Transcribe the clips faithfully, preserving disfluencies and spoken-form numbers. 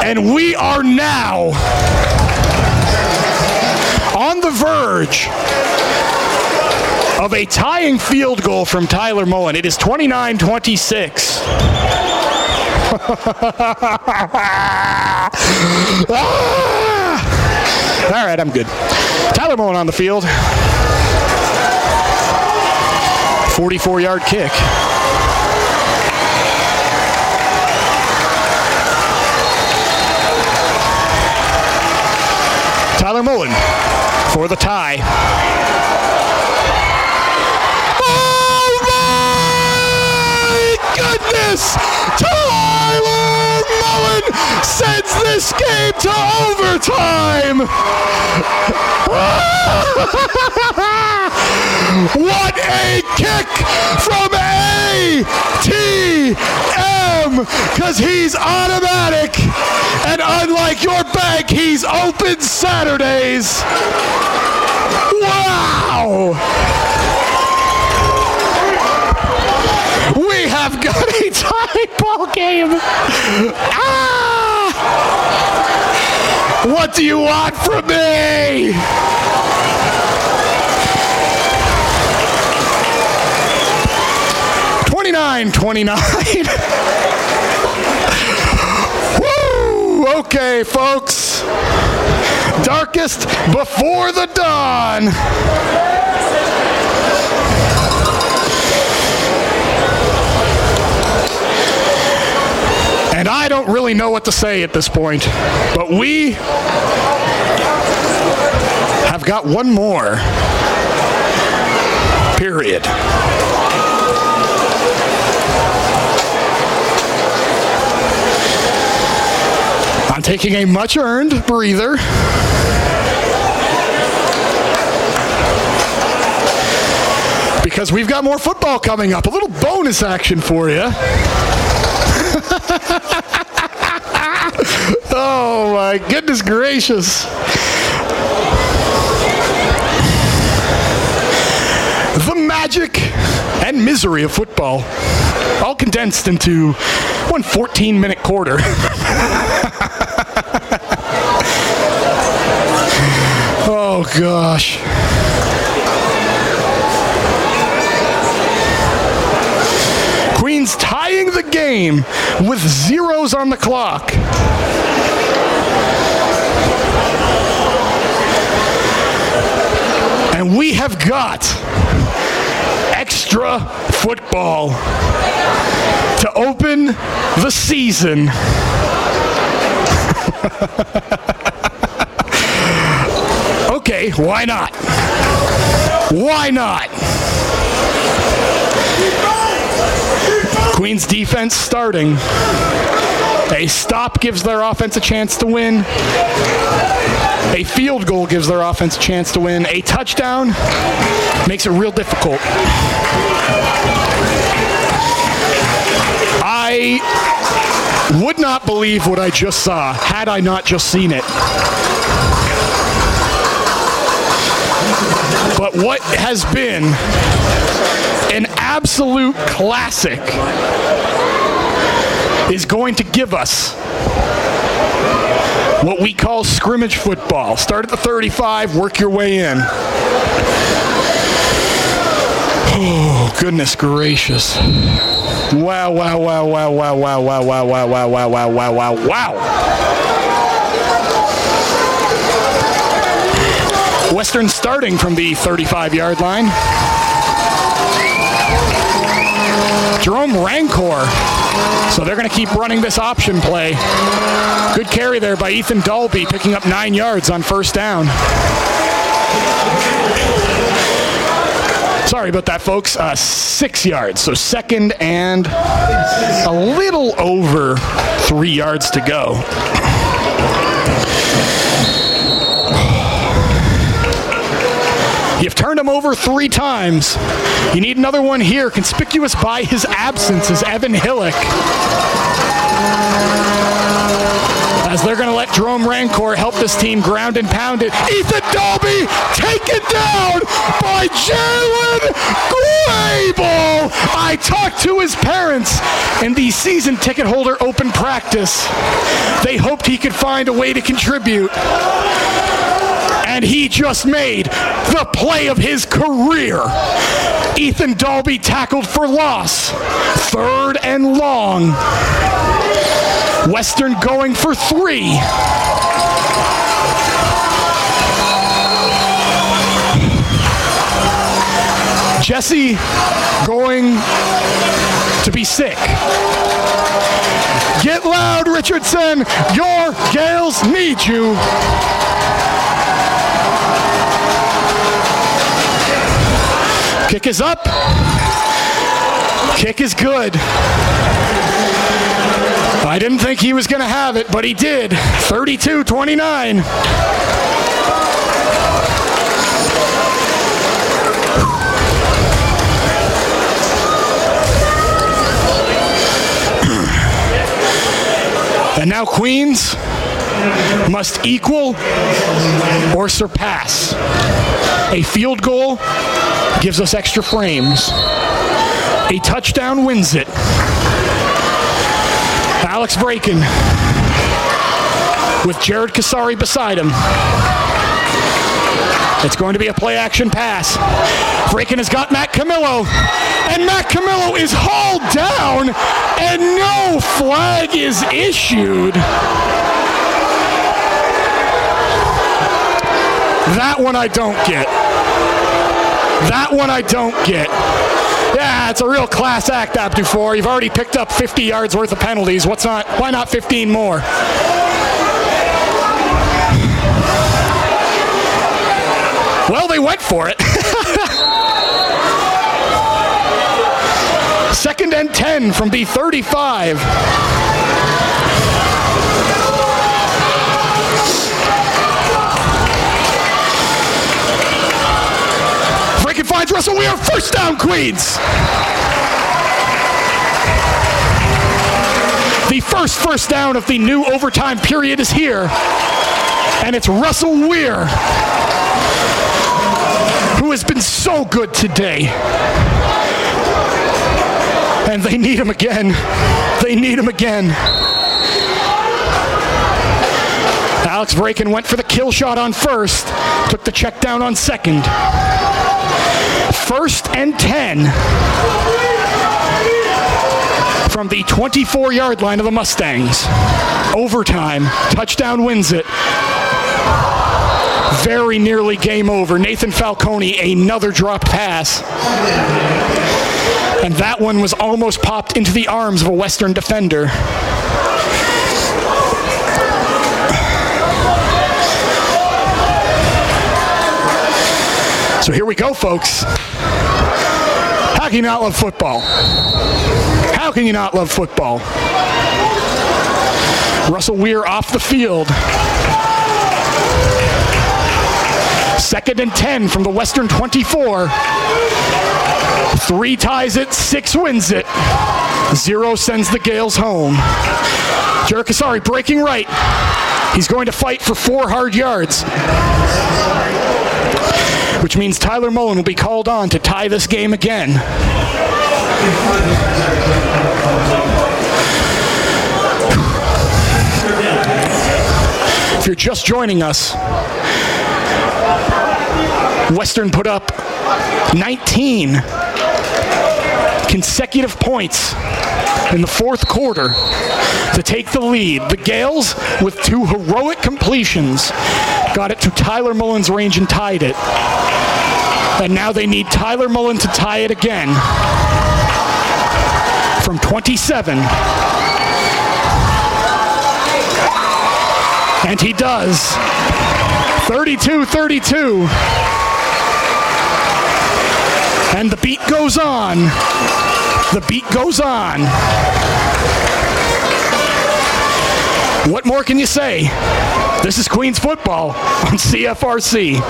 And we are now on the verge of a tying field goal from Tyler Mullen. It is twenty-nine twenty-six. ah! All right, I'm good. Tyler Mullen on the field. forty-four-yard kick. Tyler Mullen for the tie. Oh my goodness! Tyler Mullen sends this game to overtime! What a kick from A T M! Because he's automatic, and unlike your bank, he's open Saturdays. Wow! We have got a tie ball game. Ah! What do you want from me? twenty-nine twenty-nine. Woo! Okay, folks. Darkest before the dawn. And I don't really know what to say at this point, but we have got one more. Period. I'm taking a much-earned breather. Because we've got more football coming up. A little bonus action for you. Oh my goodness gracious. The magic and misery of football, all condensed into one fourteen-minute quarter. Oh gosh. Queens tying the game with zeros on the clock. And we have got extra football to open the season. Okay, why not? Why not? Queens defense starting. A stop gives their offense a chance to win. A field goal gives their offense a chance to win. A touchdown makes it real difficult. I would not believe what I just saw had I not just seen it. But what has been an absolute classic is going to give us what we call scrimmage football. Start at the thirty-five, work your way in. Oh, goodness gracious. Wow, wow, wow, wow, wow, wow, wow, wow, wow, wow, wow, wow, wow, wow, wow. Western starting from the thirty-five-yard line. Jerome Rancor. So they're going to keep running this option play. Good carry there by Ethan Dalby, picking up nine yards on first down. Sorry about that, folks. Uh, six yards. So second and a little over three yards to go. You've turned him over three times. You need another one here. Conspicuous by his absence is Evan Hillick. As as they're going to let Jerome Rancourt help this team ground and pound it. Ethan Dalby taken down by Jalen Grable. I talked to his parents in the season ticket holder open practice. They hoped he could find a way to contribute. And he just made the play of his career. Ethan Dalby tackled for loss. Third and long. Western going for three. Jesse going to be sick. Get loud, Richardson. Your Gales need you. Kick is up. Kick is good. I didn't think he was going to have it, but he did. thirty-two twenty-nine. And now Queens must equal or surpass. A field goal gives us extra frames. A touchdown wins it. Alex Braken with Jared Kasari beside him. It's going to be a play-action pass. Braken has got Matt Camillo, and Matt Camillo is hauled down, and no flag is issued. That one I don't get. That one I don't get. Yeah, it's a real class act, Abdufour. You've already picked up fifty yards worth of penalties. What's not? Why not fifteen more? Well, they went for it. Second and ten from the thirty-five. Braken finds Russell Weir. First down, Queens. The first first down of the new overtime period is here. And it's Russell Weir, who has been so good today. And they need him again. They need him again. Alex Braken went for the kill shot on first, took the check down on second. First and ten from the twenty-four-yard line of the Mustangs. Overtime, touchdown wins it. Very nearly game over. Nathan Falcone, another dropped pass. And that one was almost popped into the arms of a Western defender. So here we go, folks. How can you not love football? How can you not love football? Russell Weir off the field. Second and ten from the Western twenty-four. Three ties it, six wins it. Zero sends the Gales home. Jared Kasari breaking right. He's going to fight for four hard yards, which means Tyler Mullen will be called on to tie this game again. If you're just joining us, Western put up nineteen consecutive points in the fourth quarter to take the lead. The Gales, with two heroic completions, got it to Tyler Mullen's range and tied it. And now they need Tyler Mullen to tie it again from twenty-seven. And he does. thirty-two thirty-two. And the beat goes on. The beat goes on. What more can you say? This is Queens football on C F R C.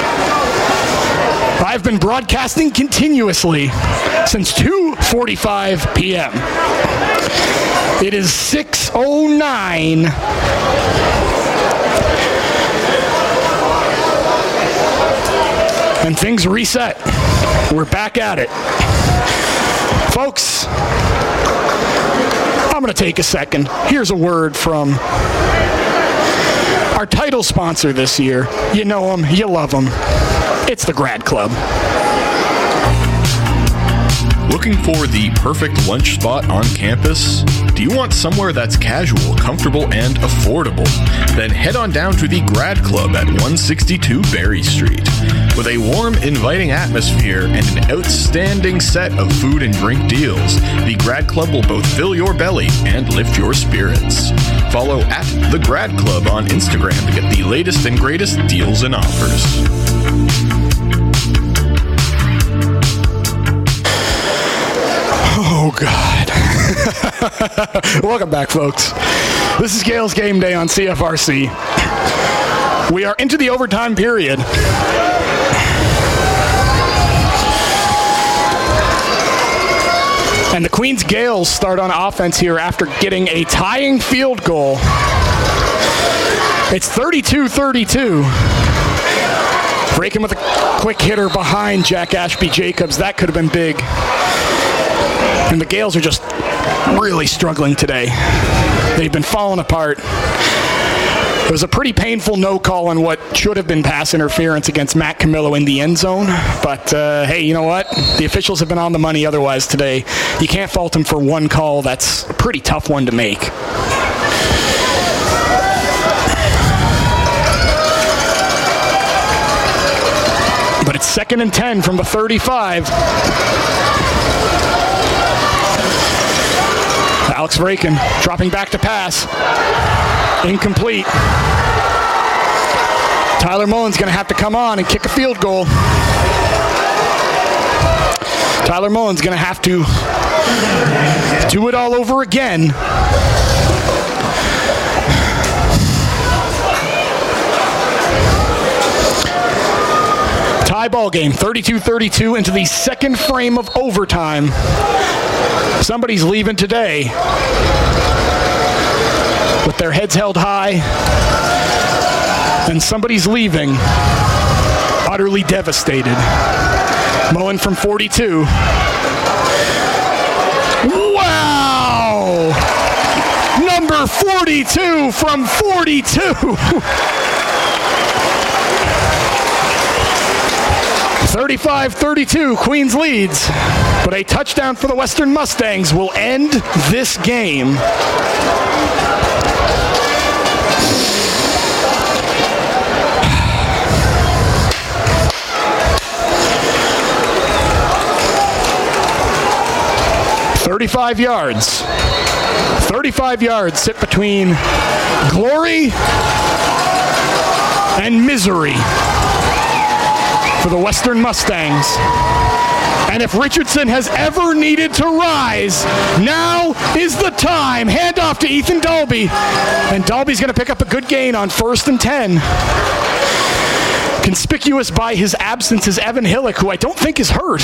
I've been broadcasting continuously since two forty-five p.m. It is six oh nine. and things reset. We're back at it. Folks, I'm going to take a second. Here's a word from our title sponsor this year. You know him, you love him. It's the Grad Club. Looking for the perfect lunch spot on campus? Do you want somewhere that's casual, comfortable, and affordable? Then head on down to the Grad Club at one sixty-two Berry Street. With a warm, inviting atmosphere and an outstanding set of food and drink deals, the Grad Club will both fill your belly and lift your spirits. Follow at the Grad Club on Instagram to get the latest and greatest deals and offers. Oh, God. Welcome back, folks. This is Gales Game Day on C F R C. We are into the overtime period. And the Queens Gales start on offense here after getting a tying field goal. It's thirty-two thirty-two. Breaking with a quick hitter behind Jack Ashby-Jacobs. That could have been big. And the Gales are just really struggling today. They've been falling apart. It was a pretty painful no call on what should have been pass interference against Matt Camillo in the end zone. But, uh, hey, you know what? The officials have been on the money otherwise today. You can't fault them for one call. That's a pretty tough one to make. But it's second and ten from the thirty-five. Alex Vraken dropping back to pass. Incomplete. Tyler Mullins going to have to come on and kick a field goal. Tyler Mullins going to have to do it all over again. Tie ball game, thirty-two thirty-two into the second frame of overtime. Somebody's leaving today with their heads held high, and somebody's leaving utterly devastated. Mullen from forty-two. Wow! Number forty-two from forty-two. thirty-five thirty-two, Queens leads, but a touchdown for the Western Mustangs will end this game. thirty-five yards. thirty-five yards sit between glory and misery for the Western Mustangs. And if Richardson has ever needed to rise, now is the time. Hand off to Ethan Dalby. And Dalby's going to pick up a good gain on first and ten. Conspicuous by his absence is Evan Hillick, who I don't think is hurt.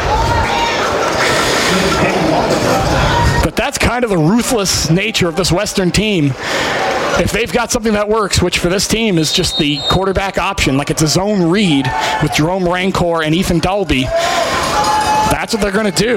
But that's kind of the ruthless nature of this Western team. If they've got something that works, which for this team is just the quarterback option, like it's a zone read with Jerome Rancor and Ethan Dalby, that's what they're going to do.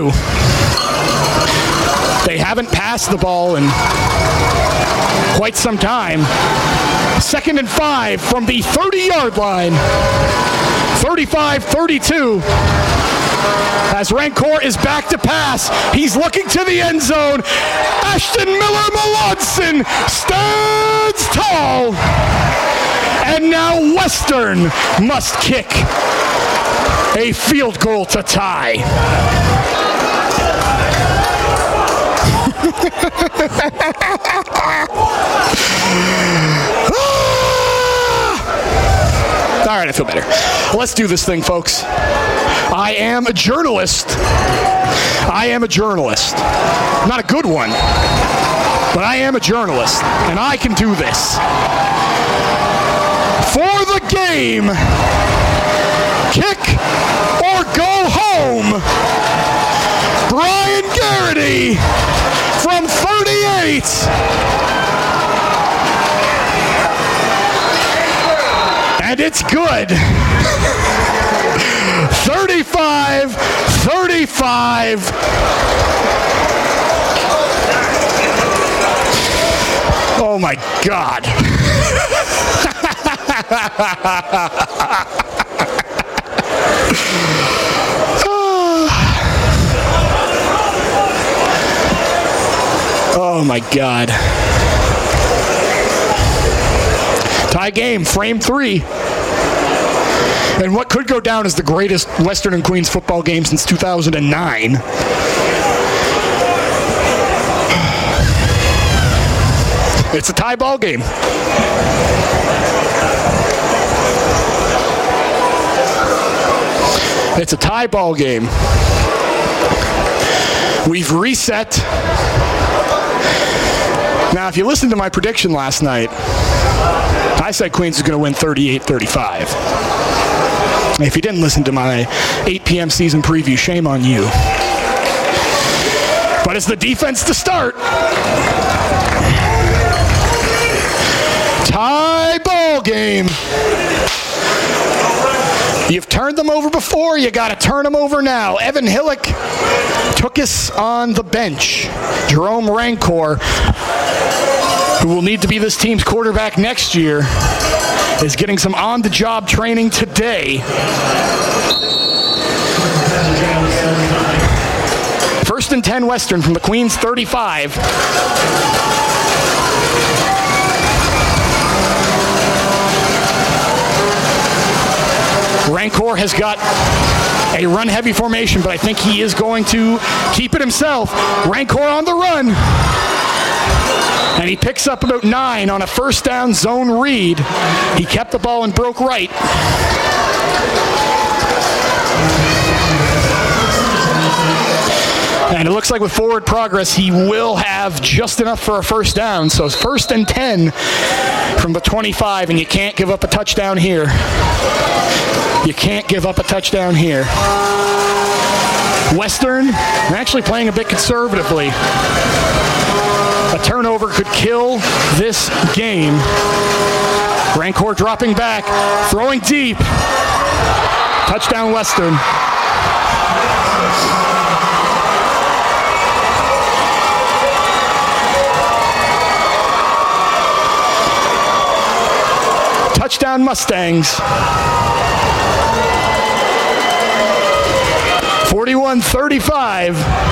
They haven't passed the ball in quite some time. Second and five from the thirty-yard line. thirty-five thirty-two. As Rancor is back to pass, he's looking to the end zone. Ashton Miller-Melanson stands tall. And now Western must kick a field goal to tie. All right, I feel better. Let's do this thing, folks. I am a journalist. I am a journalist. Not a good one, but I am a journalist, and I can do this. For the game, kick or go home, Brian Garrity from thirty-eight. And it's good. thirty-five thirty-five. Oh my God. Oh my God. Tie game, frame three. And what could go down as the greatest Western and Queens football game since two thousand nine. It's a tie ball game. It's a tie ball game. We've reset. Now, if you listened to my prediction last night, I said Queens is going to win thirty-eight thirty-five. If you didn't listen to my eight p.m. season preview, shame on you. But it's the defense to start. Tie ball game. You've turned them over before, you got to turn them over now. Evan Hillick took us on the bench. Jerome Rancor, who will need to be this team's quarterback next year, is getting some on-the-job training today. First and ten Western from the Queens thirty-five. Rancor has got a run-heavy formation, but I think he is going to keep it himself. Rancor on the run. And he picks up about nine on a first down zone read. He kept the ball and broke right. And it looks like with forward progress, he will have just enough for a first down. So it's first and ten from the twenty-five, and you can't give up a touchdown here. You can't give up a touchdown here. Western actually playing a bit conservatively. A turnover could kill this game. Rancor dropping back, throwing deep. Touchdown Western. Touchdown Mustangs. forty-one thirty-five.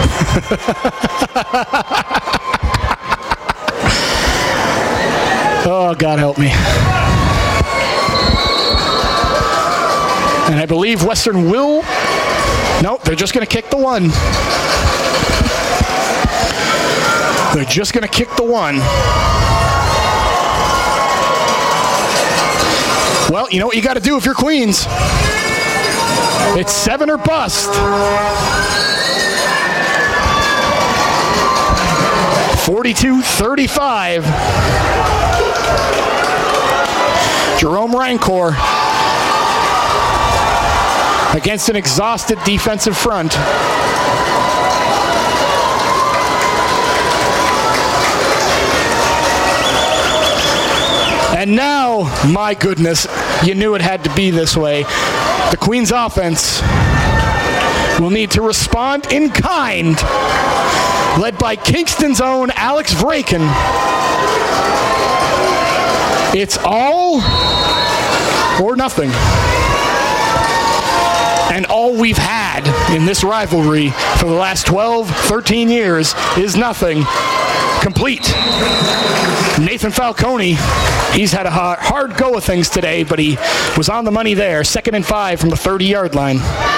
Oh, God help me. And I believe Western will... Nope, they're just going to kick the one. They're just going to kick the one. Well, you know what you got to do if you're Queens. It's seven or bust. forty-two thirty-five. Jerome Rancor against an exhausted defensive front. And now, my goodness, you knew it had to be this way. The Queens offense will need to respond in kind, led by Kingston's own Alex Vraken. It's all or nothing. And all we've had in this rivalry for the last twelve, thirteen years is nothing. Complete. Nathan Falcone, he's had a hard go of things today, but he was on the money there. Second and five from the thirty-yard line.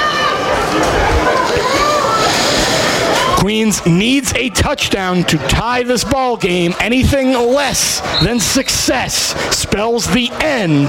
Queens needs a touchdown to tie this ball game. Anything less than success spells the end.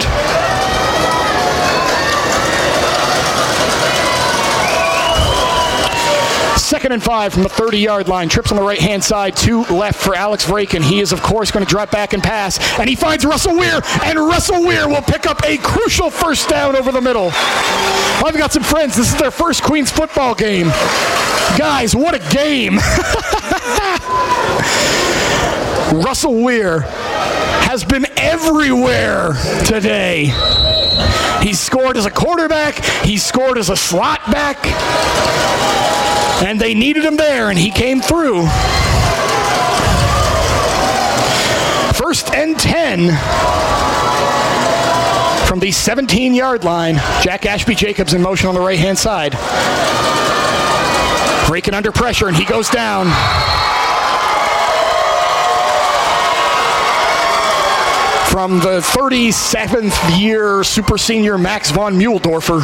Second and five from the thirty-yard line. Trips on the right-hand side, two left for Alex Vraken. He is, of course, going to drop back and pass, and he finds Russell Weir, and Russell Weir will pick up a crucial first down over the middle. I've got some friends. This is their first Queens football game. Guys, what a game. Russell Weir has been everywhere today. He's scored as a quarterback. He's scored as a slot back. And they needed him there, and he came through. First and ten from the seventeen-yard line. Jack Ashby-Jacobs in motion on the right-hand side. Breaking under pressure, and he goes down. From the thirty-seventh year super senior Max von Muhldorfer.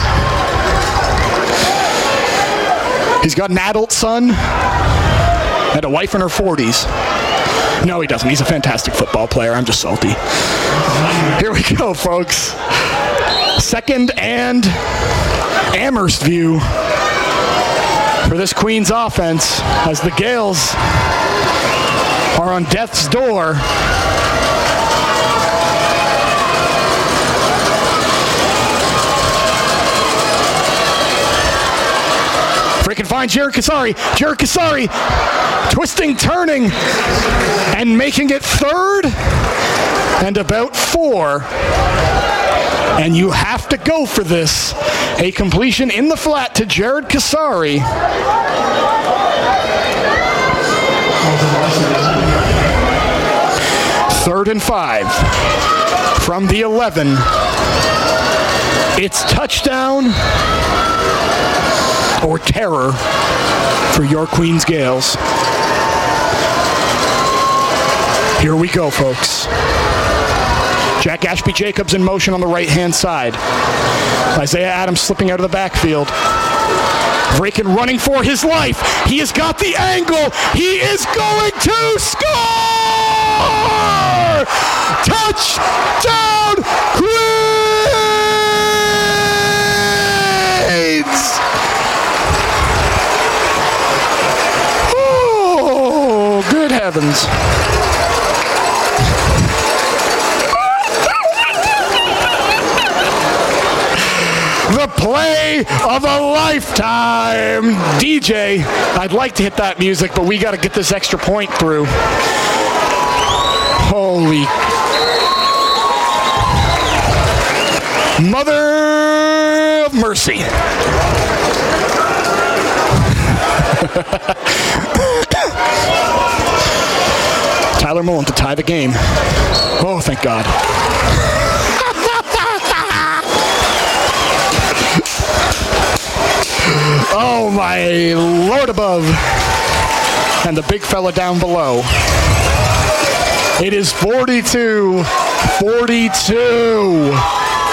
He's got an adult son and a wife in her forties. No, he doesn't. He's a fantastic football player. I'm just salty. Here we go, folks. Second and Amherst view for this Queens offense as the Gales are on death's door. Freaking find Jared Kasari. Jared Kasari twisting, turning, and making it third and about four. And you have to go for this. A completion in the flat to Jared Kasari. Third and five from the eleven. It's touchdown or terror for your Queens Gales. Here we go, folks. Jack Ashby-Jacobs in motion on the right-hand side. Isaiah Adams slipping out of the backfield. Vraken running for his life. He has got the angle. He is going to score! Touchdown, Queens! Oh, good heavens. The play of a lifetime. D J, I'd like to hit that music, but we got to get this extra point through. Holy Mother of Mercy. Tyler Mullen to tie the game. Oh, thank God. Oh, my Lord above. And the big fella down below. It is forty-two forty-two.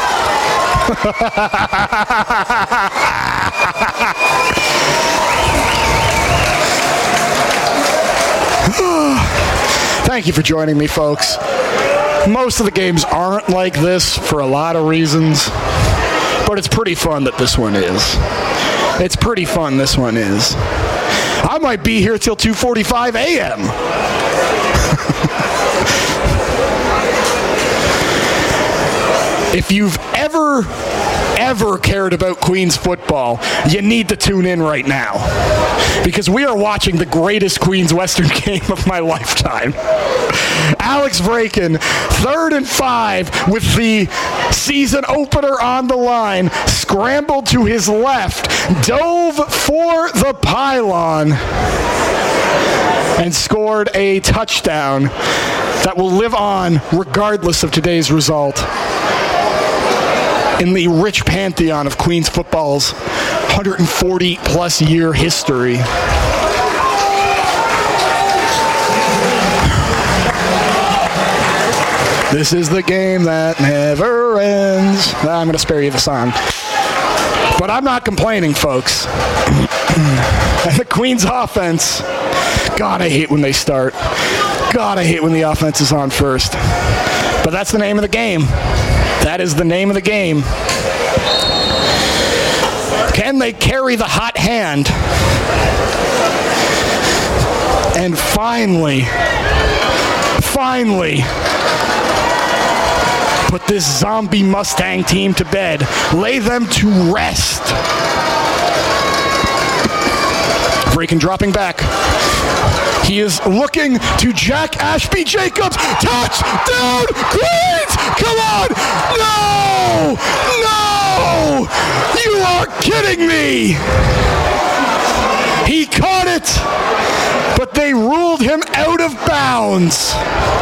Thank you for joining me, folks. Most of the games aren't like this for a lot of reasons, but it's pretty fun that this one is. It's pretty fun this one is. I might be here till two forty-five a.m. If you've ever, ever cared about Queens football, you need to tune in right now. Because we are watching the greatest Queens Western game of my lifetime. Alex Vraken, third and five with the season opener on the line, scrambled to his left, dove for the pylon, and scored a touchdown that will live on regardless of today's result in the rich pantheon of Queens football's one hundred forty plus year history. This is the game that never ends. I'm going to spare you the song. But I'm not complaining, folks. And the Queens offense, God, I hate when they start. God, I hate when the offense is on first. But that's the name of the game. That is the name of the game. Can they carry the hot hand? And finally, finally, put this zombie Mustang team to bed. Lay them to rest. Breaking, dropping back. He is looking to Jack Ashby Jacobs. Touchdown, Queens! Come on! No! No! You are kidding me! He caught it, but they ruled him out of bounds.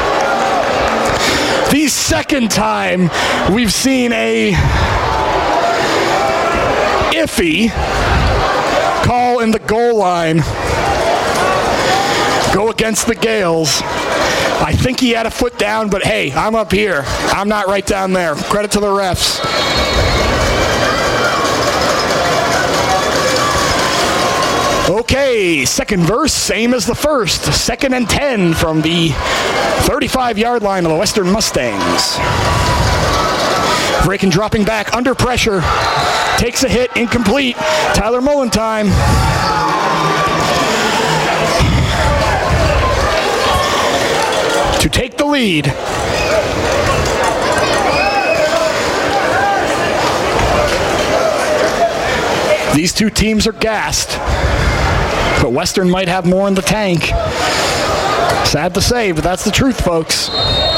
The second time we've seen a iffy call in the goal line go against the Gales. I think he had a foot down, but hey, I'm up here. I'm not right down there. Credit to the refs. Okay, second verse, same as the first. Second and ten from the thirty-five-yard line of the Western Mustangs. Breaking, dropping back, under pressure. Takes a hit, incomplete. Tyler Mullen time. To take the lead. These two teams are gassed, but Western might have more in the tank. Sad to say, but that's the truth, folks.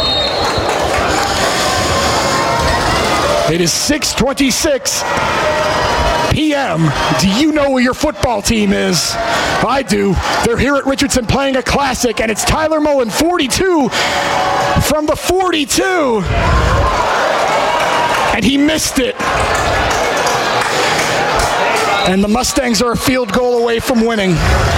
It is six twenty-six p.m. Do you know where your football team is? I do. They're here at Richardson playing a classic, and it's Tyler Mullen, forty-two from the forty-two. And he missed it. And the Mustangs are a field goal away from winning.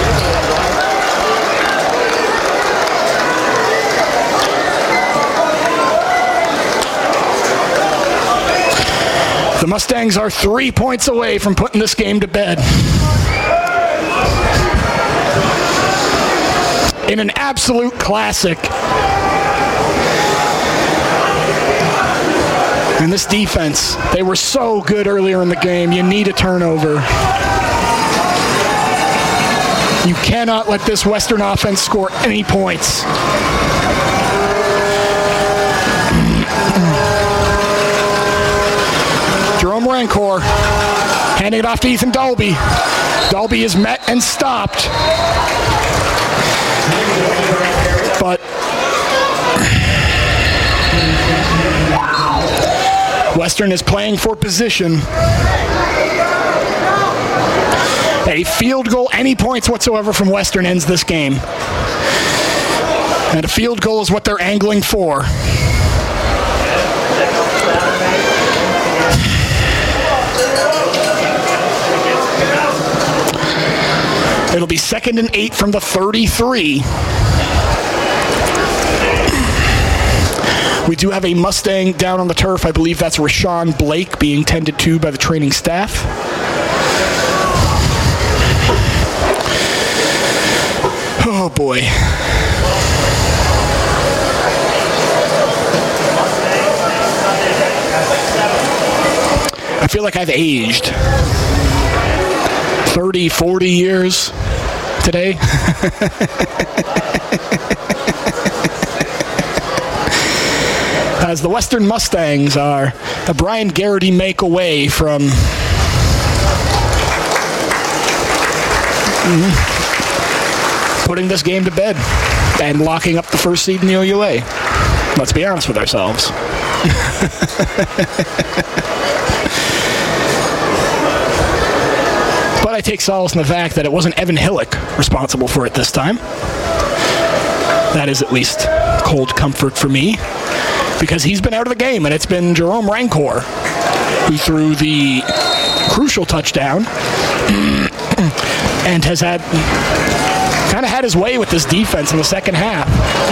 The Mustangs are three points away from putting this game to bed. In an absolute classic. And this defense, they were so good earlier in the game. You need a turnover. You cannot let this Western offense score any points. Jerome Rancor handing it off to Ethan Dalby. Dalby is met and stopped. But Western is playing for position. A field goal, any points whatsoever from Western ends this game. And a field goal is what they're angling for. It'll be second and eight from the thirty-three. We do have a Mustang down on the turf. I believe that's Rashawn Blake being tended to by the training staff. Oh boy. I feel like I've aged thirty, forty years today. As the Western Mustangs are a Brian Garrity make away from mm-hmm. putting this game to bed and locking up the first seed in the O U A. Let's be honest with ourselves. But I take solace in the fact that it wasn't Evan Hillick responsible for it this time. That is at least cold comfort for me, because he's been out of the game, and it's been Jerome Rancor who threw the crucial touchdown and has had kind of had his way with this defense in the second half.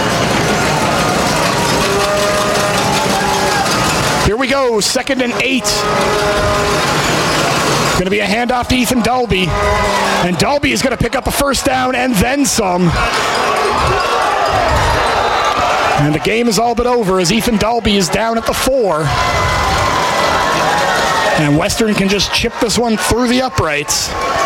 Here we go, second and eight. Going to be a handoff to Ethan Dalby, and Dalby is going to pick up a first down and then some. And the game is all but over as Ethan Dalby is down at the four. And Western can just chip this one through the uprights.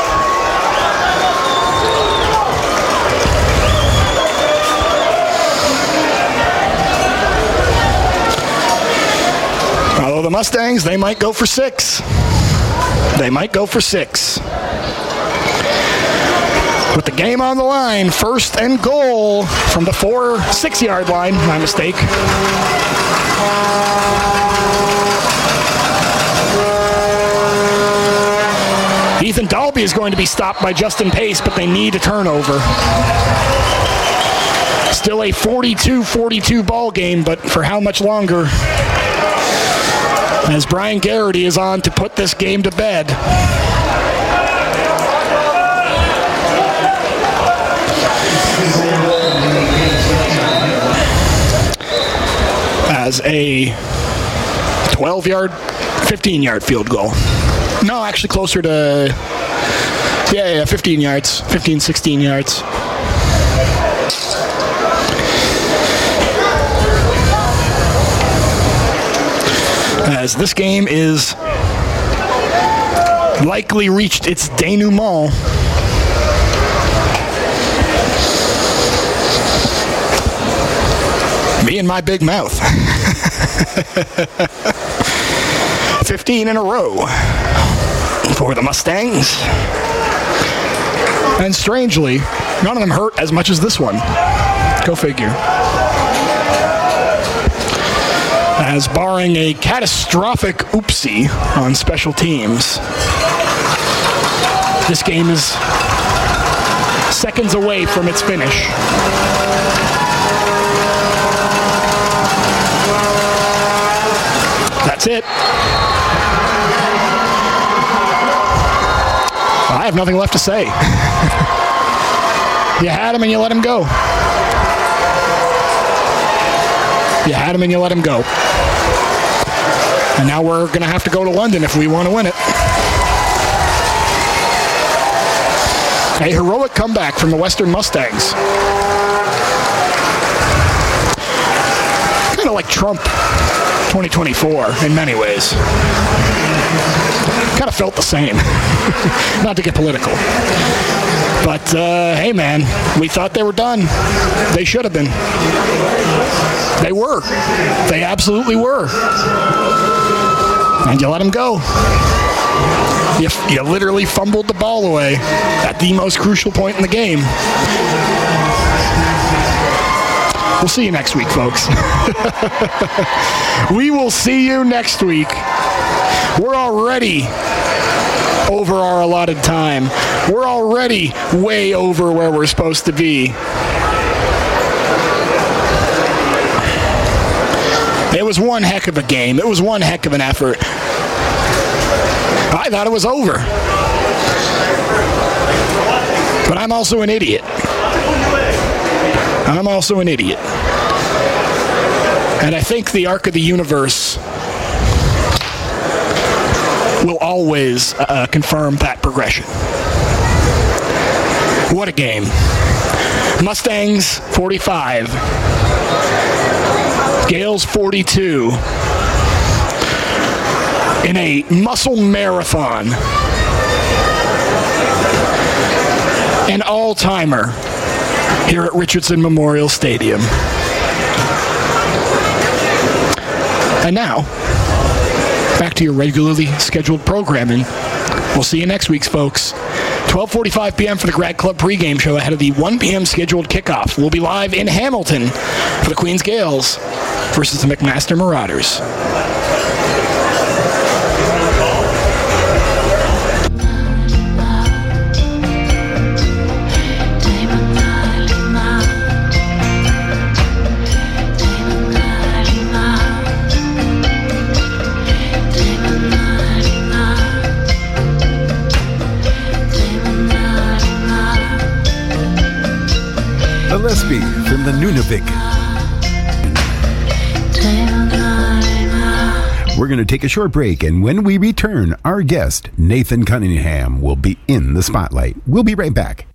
Although the Mustangs, they might go for six. They might go for six. With the game on the line, first and goal from the four, six-yard line. My mistake. Ethan Dalby is going to be stopped by Justin Pace, but they need a turnover. Still a forty-two forty-two ball game, but for how much longer? As Brian Garrity is on to put this game to bed. As a twelve-yard, fifteen-yard field goal. No, actually closer to, yeah, yeah, fifteen yards, fifteen, sixteen yards. As this game is likely reached its denouement. Me and my big mouth. fifteen in a row for the Mustangs. And strangely, none of them hurt as much as this one. Go figure. As barring a catastrophic oopsie on special teams, this game is seconds away from its finish. That's it. I have nothing left to say. You had him and you let him go. You had him and you let him go. And now we're going to have to go to London if we want to win it. A heroic comeback from the Western Mustangs. Kind of like Trump twenty twenty-four in many ways. Kind of felt the same. Not to get political. But, uh, hey, man, we thought they were done. They should have been. They were. They absolutely were. And you let them go. You, you literally fumbled the ball away at the most crucial point in the game. We'll see you next week, folks. We will see you next week. We're already over our allotted time. We're already way over where we're supposed to be. It was one heck of a game. It was one heck of an effort. I thought it was over. But I'm also an idiot. I'm also an idiot. And I think the arc of the universe will always uh, confirm that progression. What a game. Mustangs, forty-five. Gales, forty-two. In a muscle marathon. An all-timer here at Richardson Memorial Stadium. And now, back to your regularly scheduled programming. We'll see you next week, folks. twelve forty-five p.m. for the Grad Club pregame show ahead of the one p.m. scheduled kickoff. We'll be live in Hamilton for the Queens Gales versus the McMaster Marauders. Gillespie from the Nunavik. We're going to take a short break, and when we return, our guest, Nathan Cunningham, will be in the spotlight. We'll be right back.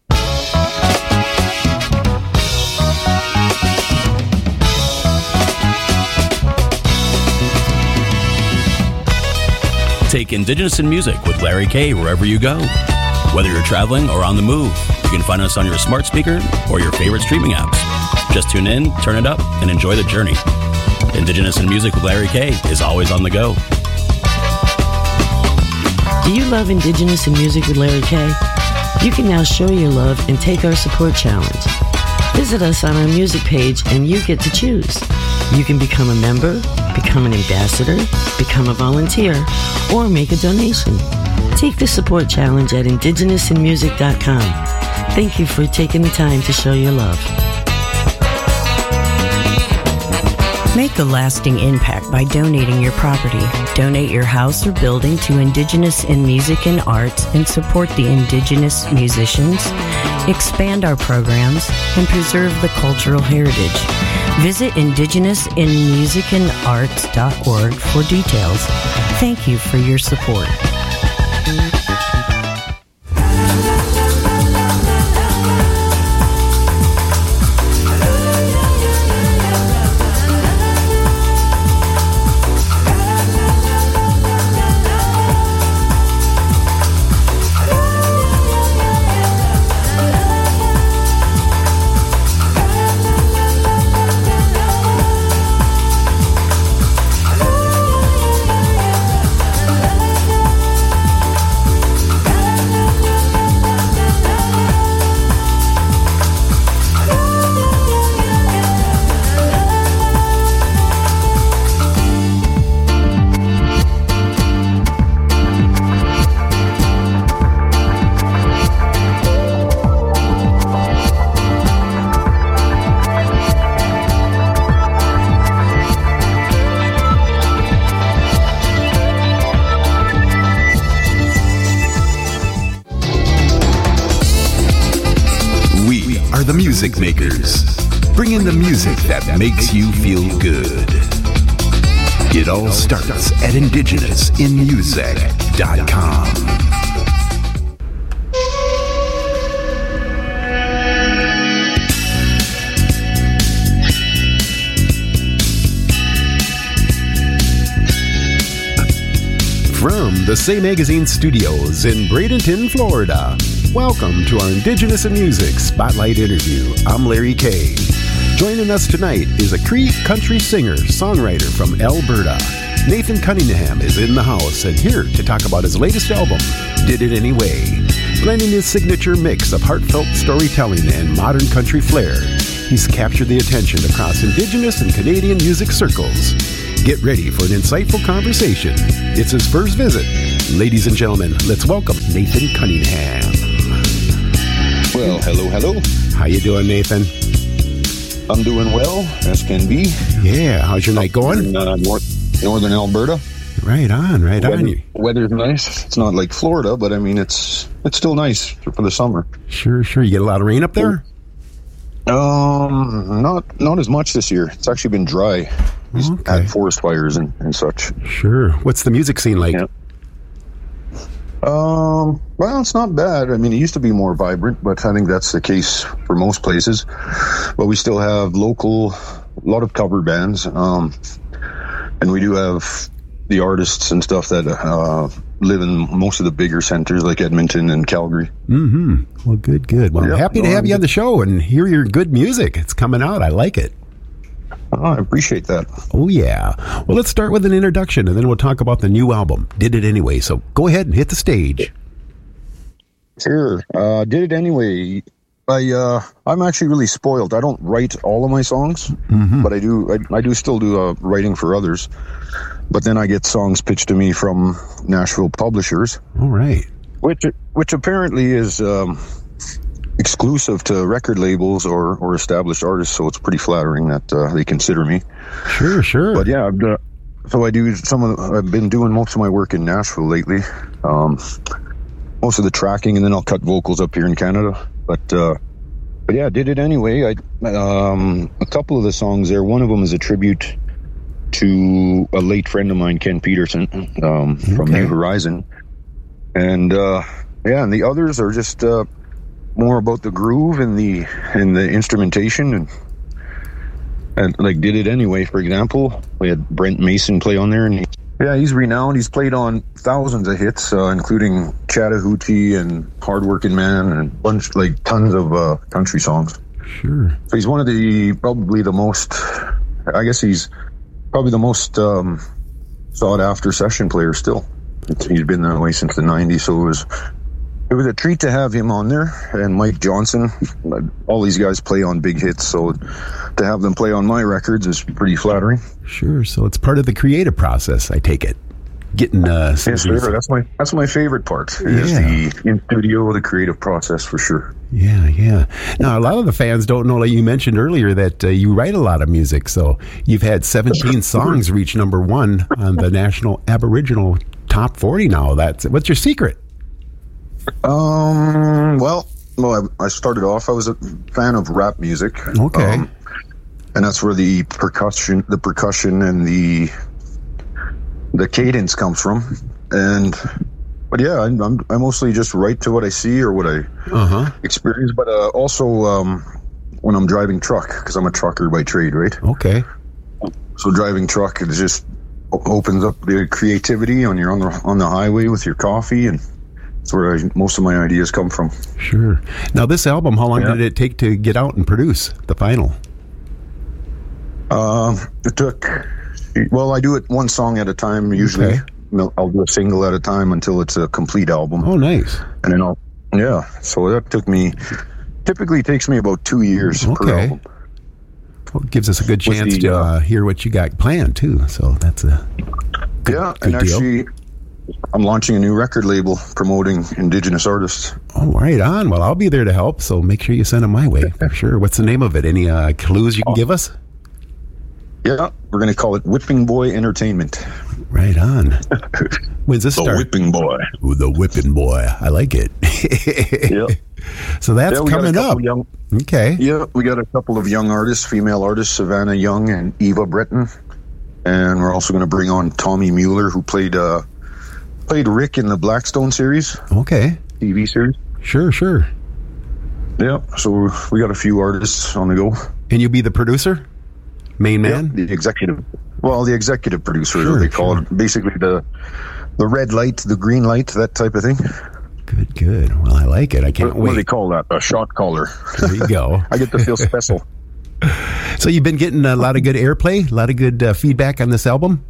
Take Indigenous in Music with Larry K wherever you go. Whether you're traveling or on the move, you can find us on your smart speaker or your favorite streaming apps. Just tune in, turn it up, and enjoy the journey. Indigenous in Music with Larry K is always on the go. Do you love Indigenous in Music with Larry K? You can now show your love and take our support challenge. Visit us on our music page and you get to choose. You can become a member, become an ambassador, become a volunteer, or make a donation. Take the support challenge at indigenous in music dot com. Thank you for taking the time to show your love. Make a lasting impact by donating your property. Donate your house or building to Indigenous in Music and Arts and support the Indigenous musicians, expand our programs, and preserve the cultural heritage. Visit indigenous in music and arts dot org for details. Thank you for your support. Music makers, bringing the music that makes you feel good. It all starts at indigenous in music dot com. From the Say Magazine studios in Bradenton, Florida, welcome to our Indigenous in Music Spotlight interview. I'm Larry Kay. Joining us tonight is a Cree country singer, songwriter from Alberta. Nathan Cunningham is in the house and here to talk about his latest album, Did It Anyway. Blending his signature mix of heartfelt storytelling and modern country flair, he's captured the attention across Indigenous and Canadian music circles. Get ready for an insightful conversation. It's his first visit. Ladies and gentlemen, let's welcome Nathan Cunningham. Well, hello, hello. How you doing, Nathan? I'm doing well, as can be. Yeah, how's your night going? In uh, north, northern Alberta. Right on, right Weather, on. You. Weather's nice. It's not like Florida, but I mean, it's it's still nice for the summer. Sure, sure. You get a lot of rain up there? Um, not not as much this year. It's actually been dry. We've Okay. had forest fires and, and such. Sure. What's the music scene like? Yeah. Um, well, it's not bad. I mean, it used to be more vibrant, but I think that's the case for most places. But we still have local, a lot of cover bands, um, and we do have the artists and stuff that uh, live in most of the bigger centers like Edmonton and Calgary. Mm-hmm. Well, good, good. Well, Yeah, I'm happy to no, have you I'm on the show and hear your good music. It's coming out. I like it. Oh, I appreciate that. Oh, yeah. Well, let's start with an introduction, and then we'll talk about the new album, Did It Anyway. So go ahead and hit the stage. Sure. Uh, did it anyway. I uh, I'm actually really spoiled. I don't write all of my songs, Mm-hmm. but I do. I, I do still do uh, writing for others. But then I get songs pitched to me from Nashville publishers, All right. which which apparently is um, exclusive to record labels or, or established artists. So it's pretty flattering that uh, they consider me. Sure, sure. But yeah, I've, uh, so I do some of. The, I've been doing most of my work in Nashville lately. Um, most of the tracking, and then I'll cut vocals up here in Canada. But uh, but yeah, I did it anyway. I um, a couple of the songs there. One of them is a tribute to a late friend of mine, Ken Peterson, um, from Okay. New Horizon, and uh, yeah, and the others are just uh, more about the groove and the and the instrumentation and. And like Did It Anyway, for example, we had Brent Mason play on there, and he, yeah, he's renowned. He's played on thousands of hits, uh, including Chattahoochee and Hard Working Man and a bunch, like tons of uh, country songs. Sure. So he's one of the probably the most, I guess he's probably the most um, sought after session player still. It's, he's been that way since the nineties, so it was it was a treat to have him on there, and Mike Johnson. All these guys play on big hits, so to have them play on my records is pretty flattering. Sure. So it's part of the creative process, I take it. Getting uh, yes, sir. That's my that's my favorite part. Is Yeah. the in studio, the creative process for sure. Yeah, yeah. Now, a lot of the fans don't know, like you mentioned earlier, that uh, you write a lot of music. So you've had seventeen songs reach number one on the National Aboriginal Top forty now. That's what's your secret? Um. Well, well, I, I started off. I was a fan of rap music. Okay. Um, and that's where the percussion, the percussion, and the the cadence comes from. And but yeah, I'm, I'm I mostly just write to what I see or what I Uh-huh. experience. But uh, also um, when I'm driving truck, because I'm a trucker by trade, right? Okay. So driving truck, it just o- opens up the creativity on your on the on the highway with your coffee, and that's where I, most of my ideas come from. Sure. Now, this album, how long Yeah. did it take to get out and produce the final? Um, it took, well, I do it one song at a time usually. Okay. No, I'll do a single at a time until it's a complete album, Oh, nice. and then I'll yeah. So that took me. Typically, takes me about two years per Okay. album. Well, it gives us a good With chance the, to uh, uh, hear what you got planned, too. So that's a good, Yeah, good and deal. actually, I'm launching a new record label promoting Indigenous artists. Oh, right on. Well, I'll be there to help, so make sure you send them my way for sure. What's the name of it? Any uh, clues you can give us? Yeah, we're going to call it Whipping Boy Entertainment. Right on. When's this The start? Whipping Boy. Ooh, the whipping boy. I like it. Yeah. So that's Yeah, we got a coming couple up. Young, Okay. yeah, we got a couple of young artists, female artists, Savannah Young and Eva Breton, and we're also going to bring on Tommy Mueller, who played uh, played Rick in the Blackstone series, Okay. T V series. Sure, sure. Yeah, so we got a few artists on the go. And you'll be the producer? Main man? Yeah, the executive, well, the executive producer, is Sure, what they call sure. it. Basically, the the red light, the green light, that type of thing. Good, good. Well, I like it. I can't What, what do they wait. call that? A shot caller. There you go. I get to feel special. So you've been getting a lot of good airplay, a lot of good uh, feedback on this album?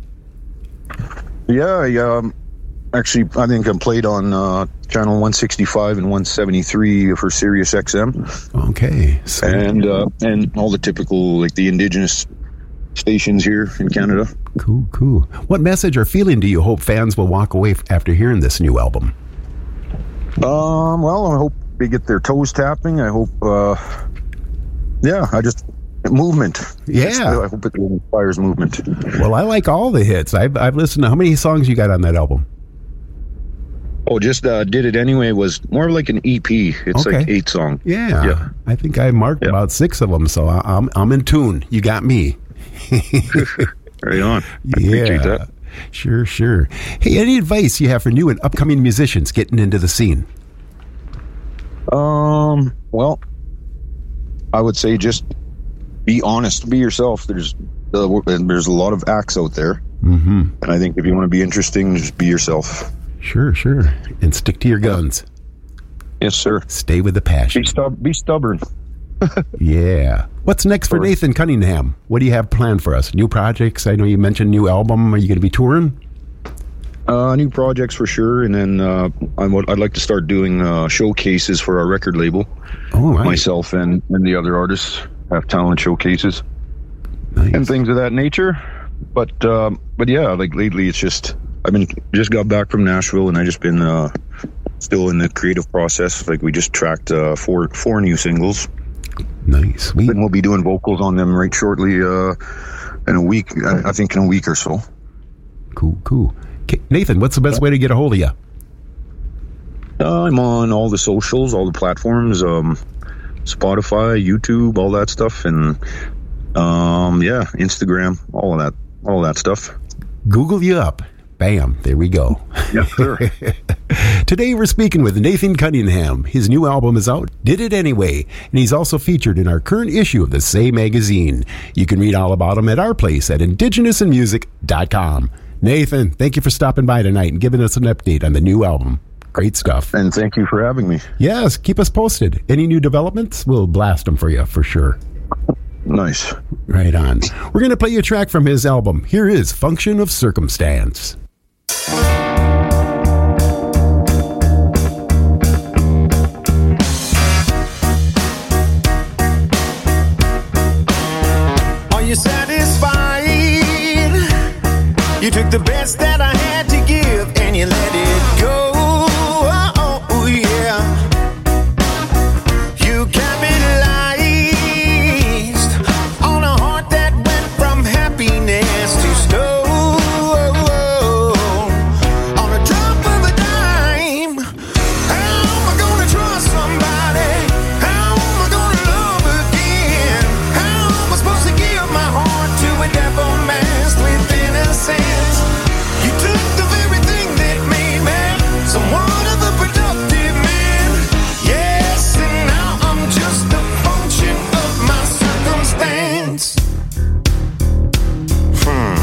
Yeah, I, um, actually, I think I'm played on uh, channel one sixty-five and one seventy-three for Sirius X M, Okay. So, and uh, and all the typical, like the Indigenous stations here in Canada. cool, cool. What message or feeling do you hope fans will walk away f- after hearing this new album? Um, well, I hope they get their toes tapping. I hope, uh, yeah, I just movement. Yeah. It's- I hope it inspires movement. Well, I like all the hits. I've, I've listened to how many songs you got on that album? Oh, just uh, did it anyway was more like an E P. It's Okay. like eight songs. Yeah. Yeah. I think I marked Yeah. about six of them, so I, I'm, I'm in tune. You got me. Right on. I appreciate that. Sure, sure. Hey, any advice you have for new and upcoming musicians getting into the scene? Um, well, I would say just be honest, be yourself. There's uh, there's a lot of acts out there, Mm-hmm. and I think if you want to be interesting, just be yourself. Sure, sure. And stick to your guns. Yes, sir. Stay with the passion. Be stub- be stubborn. Yeah. What's next for Sure. Nathan Cunningham? What do you have planned for us? New projects? I know you mentioned new album. Are you going to be touring? Uh, new projects for sure, and then uh, I'm, I'd like to start doing uh, showcases for our record label. Oh, right. Myself and, and the other artists have talent showcases Nice. and things of that nature. But um, but yeah, like lately, it's just I've been just got back from Nashville, and I just been uh, still in the creative process. Like we just tracked uh, four four new singles, Nice. Sweet. and we'll be doing vocals on them right shortly. Uh, in a week, I, I think in a week or so. Cool, cool. Okay, Nathan, what's the best way to get a hold of you? Uh, I'm on all the socials, all the platforms, um, Spotify, YouTube, all that stuff, and um, yeah, Instagram, all of that, all of that stuff. Google you up. Bam. There we go. Yes, sir. Today we're speaking with Nathan Cunningham. His new album is out, Did It Anyway, and he's also featured in our current issue of the Say magazine. You can read all about him at our place at indigenous in music dot com. Nathan, thank you for stopping by tonight and giving us an update on the new album. Great stuff. And thank you for having me. Yes, keep us posted. Any new developments, we'll blast them for you for sure. Nice. Right on. We're going to play you a track from his album. Here is Function of Circumstance. best that I had to give, and you let it go. Oh, oh yeah. You capitalized on a heart that went from happiness to snow. On a drop of a dime, how am I gonna trust somebody? How am I gonna love again? How am I supposed to give my heart to a devil masked with innocence? You took the very thing that made me somewhat of a productive man. Yes, and now I'm just a function of my circumstance. Hmm.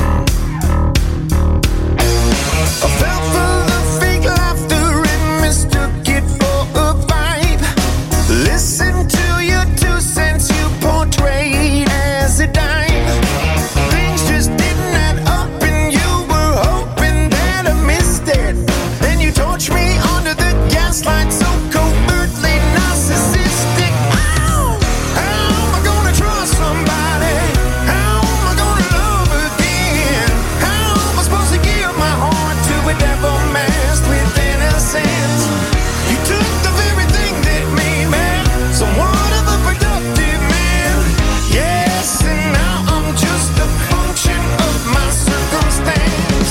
I fell for the fake laughter and mistook it for a vibe. Listen to your two cents you portrayed as a dime. Things just didn't add up and you were hoping that I missed it. Then you torch me under the gaslight so covertly narcissistic. Ow! How am I gonna trust somebody? How am I gonna love again? How am I supposed to give my heart to a devil masked with innocence? You took the very thing that made me somewhat of a productive man. Yes, and now I'm just a function of my circumstance.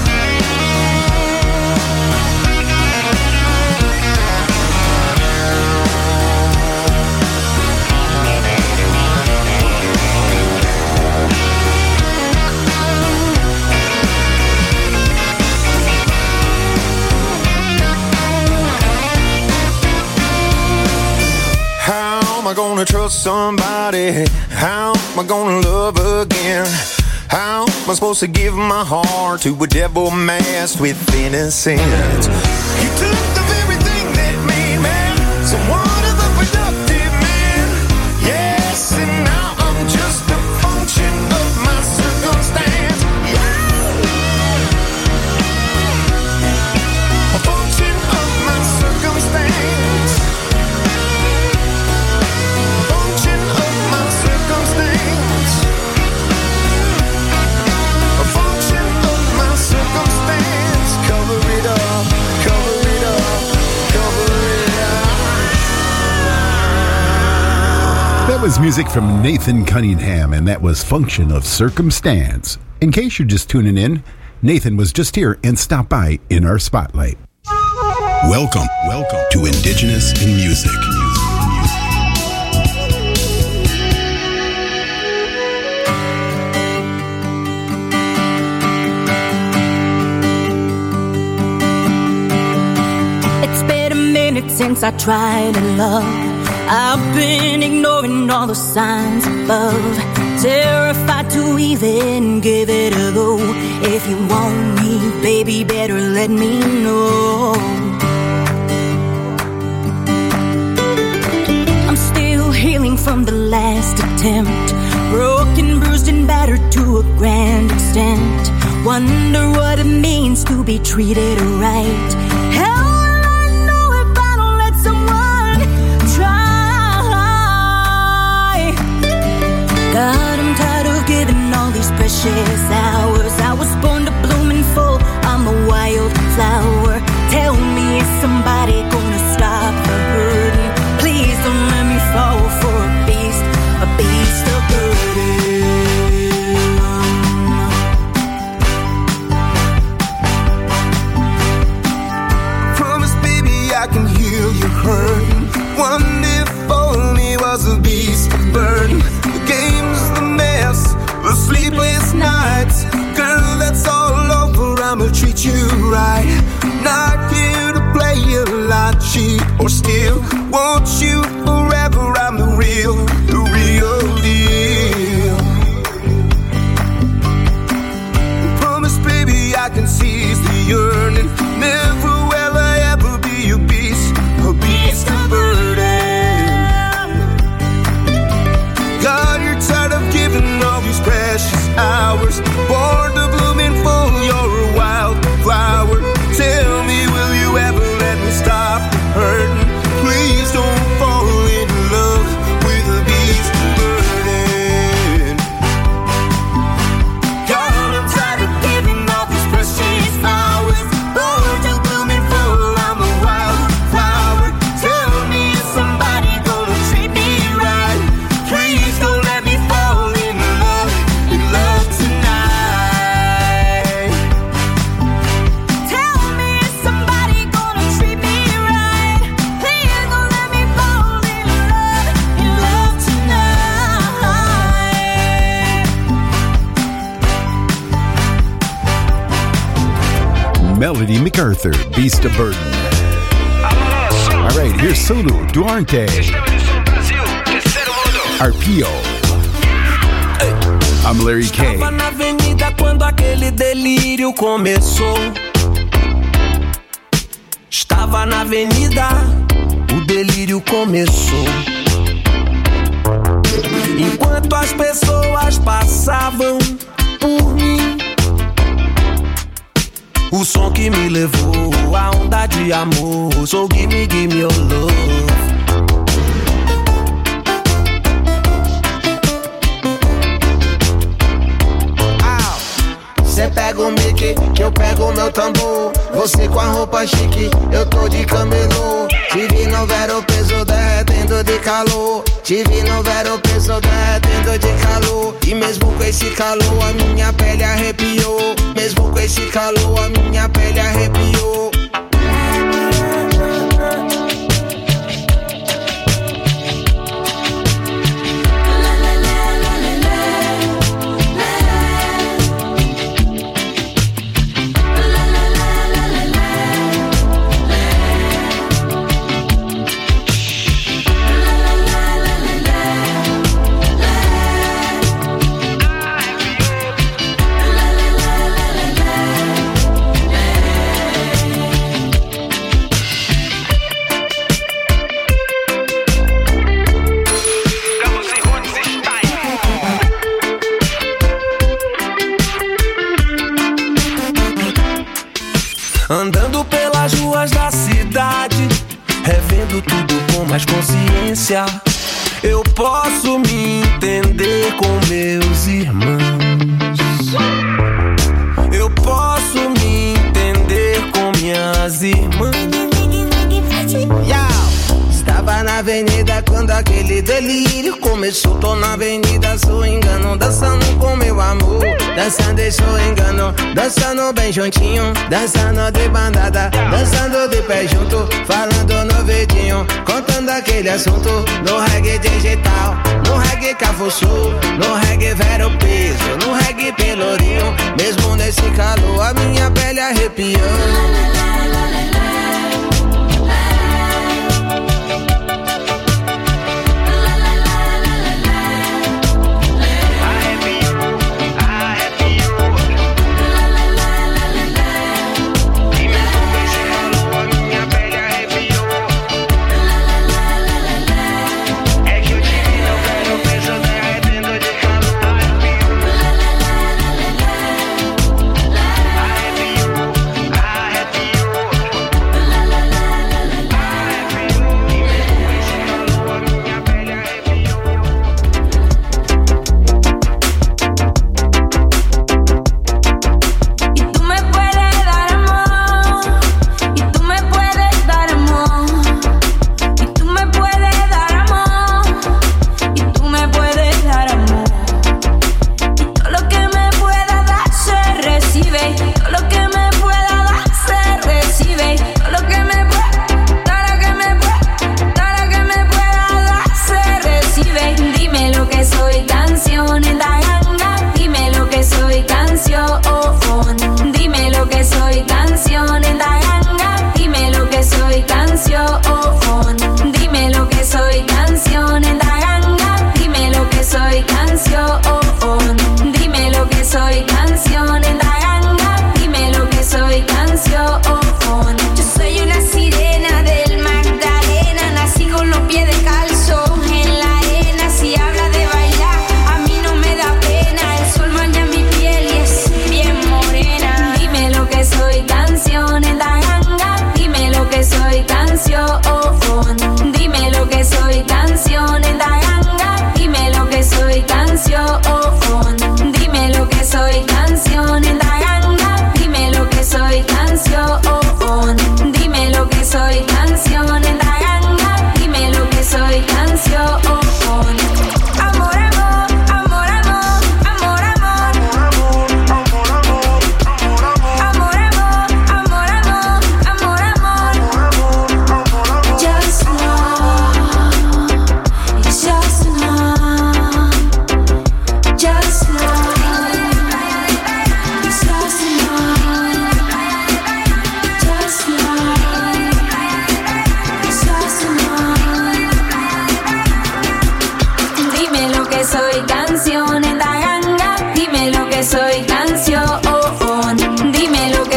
How am I gonna trust somebody? How am I gonna love again? How am I supposed to give my heart to a devil masked with innocence? You took the very thing that made me somewhat of a productive man. Yes, and now I'm just a function of my circumstance. Yeah. A function of my circumstance. Function of my circumstance. A function of my circumstance. Cover it up, cover it up, cover it up. That was music from Nathan Cunningham, and that was Function of Circumstance. In case you're just tuning in, Nathan was just here and stopped by in our spotlight. Welcome, welcome to Indigenous in Music. It's been a minute since I tried to love. I've been ignoring all the signs above, terrified to even give it a go. If you want me, baby, better let me know. I'm still healing from the last attempt, broken, bruised, and battered to a grand extent. Wonder what it means to be treated right. How will I know if I don't let someone try? God, I'm tired of giving all these precious hours. I was born to bloom and fall. I'm a wild flower. Tell me, is somebody gonna stop the hurting? Please don't let me fall for a beast, a beast of burden. Promise, baby, I can heal your hurting. One if only was a beast of burden. The game's the mess, the sleepless nights. Girl, that's all over, I'ma treat you right. Not here to play a lot, cheat or steal. Want you forever, I'm the real, the real deal. Promise, baby, I can seize the yearning. Never will I ever be a beast, a beast of burden. God, you're tired of giving all these precious hours. Born to bloom and full, you're a wild flower. Tell me, will you ever let me stop the hurting? Please don't fall in love with a beast. Melody MacArthur, Beast of Burden. All right, here's Sulu Duarte, Arpio. I'm Larry K. Estava na avenida quando aquele delírio começou. Estava na avenida, o delírio começou. Enquanto as pessoas passavam por mim, o som que me levou a onda de amor. So gimme, gimme your love. Cê pega o mic, que eu pego o meu tambor. Você com a roupa chique, eu tô de camelô. Te vi no ver o peso derretendo de calor. Te vi no ver o peso derretendo de calor. E mesmo com esse calor a minha pele arrepiou. Mesmo com esse calor a minha pele arrepiou. Andando pelas ruas da cidade, revendo tudo com mais consciência. Eu posso me entender com meus irmãos. Eu posso me entender com minhas irmãs. Yeah. Estava na avenida quando aquele delírio começou. Tô na avenida, sou engano, dançando com meu amor. Dançando e sou engano, dançando bem juntinho. Dançando de bandada, dançando de pé junto. Falando no vidinho, contando aquele assunto. No reggae digital, no reggae cafuçu, no reggae vero peso, no reggae pelourinho. Mesmo nesse calor a minha pele arrepiou.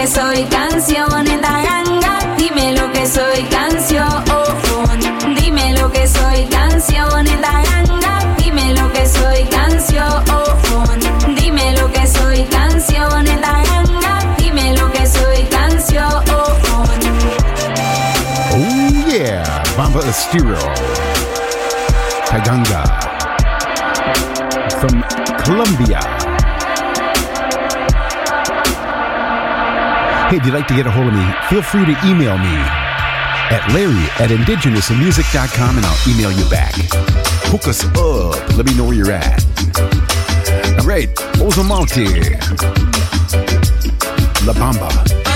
soy canción en la ganga. Dime lo que soy canción. Dime lo que soy canción en la ganga. Dime lo que soy canción. Dime lo que soy canción en la ganga. Dime lo que soy canción. Oh yeah, Bamba Estero, Taganga, from Colombia. Hey, if you'd like to get a hold of me, feel free to email me at Larry at indigenous and music dot com and I'll email you back. Hook us up. Let me know where you're at. All right, Ozomonte, La Bamba.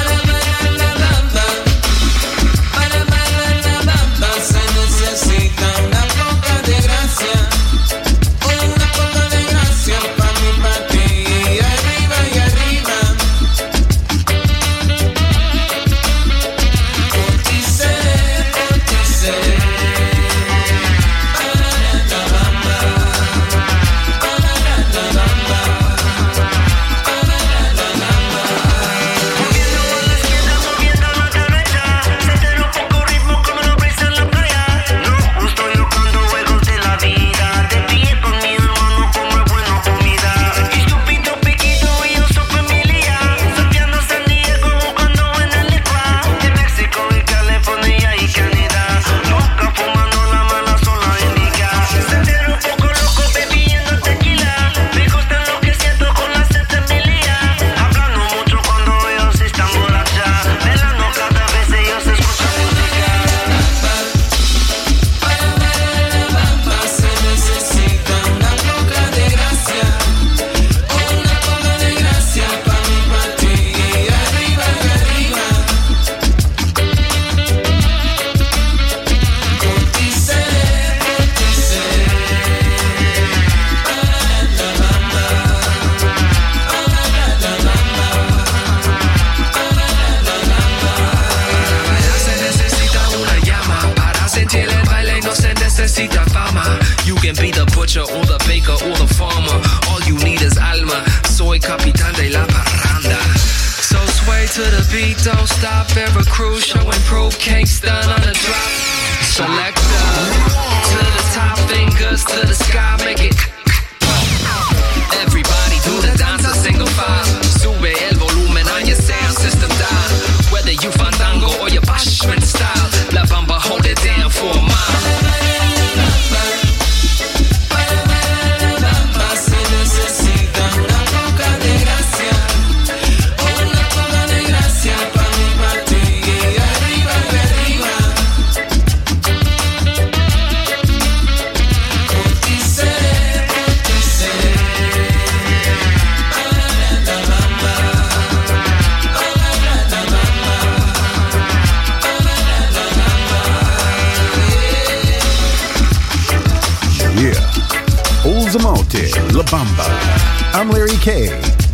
La Bamba. I'm Larry K.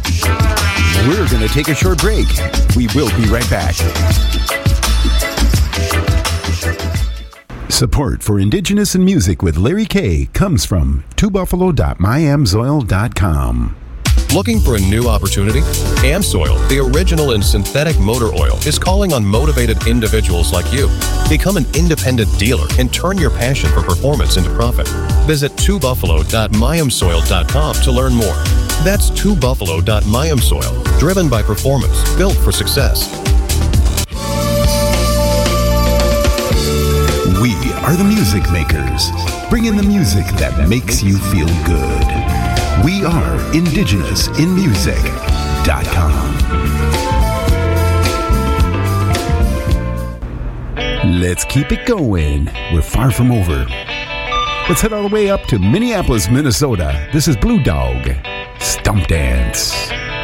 We're going to take a short break. We will be right back. Support for Indigenous in Music with Larry K comes from two buffalo dot my amsoil dot com. Looking for a new opportunity? AmSoil, the original in synthetic motor oil, is calling on motivated individuals like you. Become an independent dealer and turn your passion for performance into profit. Visit two buffalo dot my amsoil dot com to learn more. That's two buffalo dot my amsoil, driven by performance, built for success. We are the music makers, bringing the music that makes you feel good. We are indigenous in music dot com. Let's keep it going. We're far from over. Let's head all the way up to Minneapolis, Minnesota. This is Blue Dog, Stump Dance.